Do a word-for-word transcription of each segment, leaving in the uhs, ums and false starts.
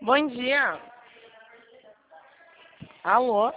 Bom dia. Alô?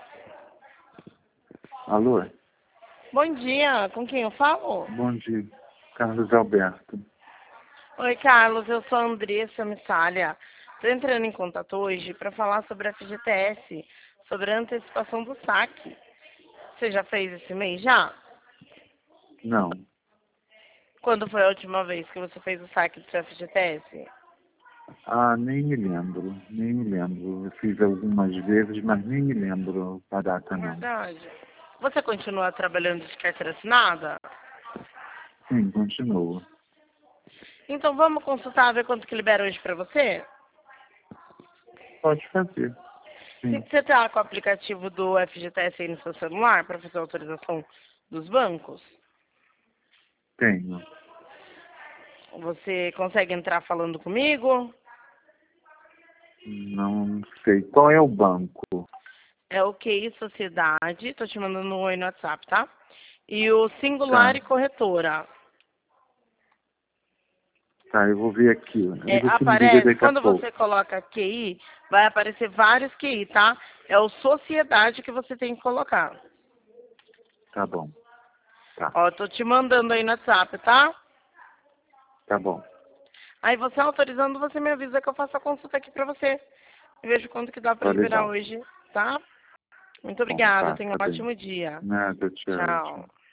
Alô? Bom dia. Com quem eu falo? Bom dia. Carlos Alberto. Oi, Carlos. Eu sou a Andressa Missalha. Estou entrando em contato hoje para falar sobre a F G T S, sobre a antecipação do saque. Você já fez esse mês já? Não. Quando foi a última vez que você fez o saque do seu F G T S? Ah, nem me lembro. Nem me lembro. Eu fiz algumas vezes, mas nem me lembro a data, não. Verdade. Você continua trabalhando de carteira assinada? Sim, continua. Então vamos consultar, ver quanto que libera hoje para você? Pode fazer. Sim. Você está com o aplicativo do F G T S aí no seu celular para fazer a autorização dos bancos? Tenho. Você consegue entrar falando comigo? Não sei. Qual é o banco? É o Q I Sociedade, tô te mandando um oi no WhatsApp, tá? E o Singular Tá. e Corretora. Tá, eu vou ver aqui. Aí É, você me liga aparece, daqui a quando pouco. você coloca Q I, vai aparecer vários Q I, tá? É o Sociedade que você tem que colocar. Tá bom. Tá. Ó, tô te mandando aí no WhatsApp, tá? Tá bom. Aí você autorizando, você me avisa que eu faço a consulta aqui pra você. Eu vejo quanto que dá pra Tá liberar legal. hoje, tá? Muito Bom, obrigada, tá, tenha tá um bem. ótimo dia. Nada, tchau, tchau. Tchau.